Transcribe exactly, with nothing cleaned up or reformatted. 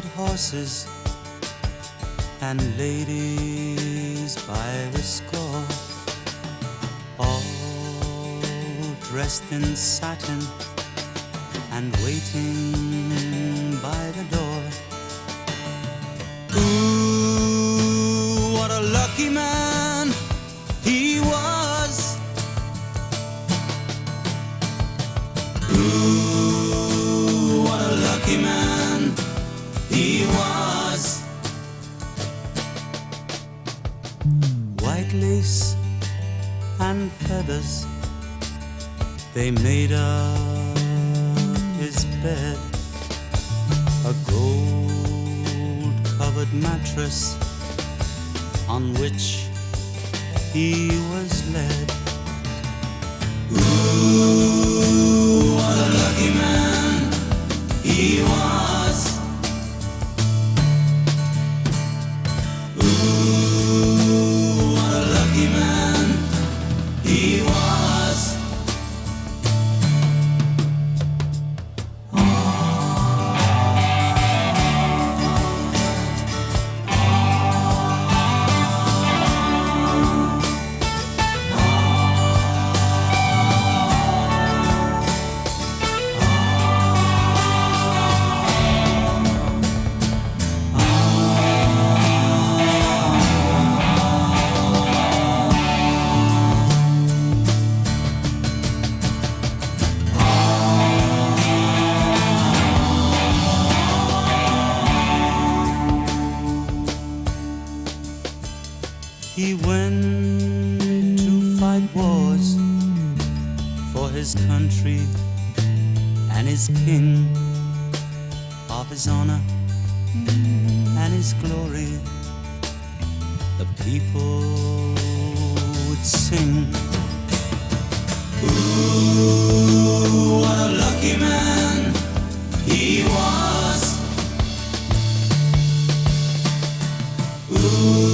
white horses and ladies by the score, all dressed in satin and waiting by the door. Ooh, what a lucky man he was. Ooh, what a lucky man he was. White lace and feathers, they made up his bed. A gold-covered mattress on which he was led. Ooh, what a lucky man he was. Ooh, what a lucky man he was. He went to fight wars for his country and his king, of his honor and his glory. The people would sing. Ooh, what a lucky man he was. Ooh.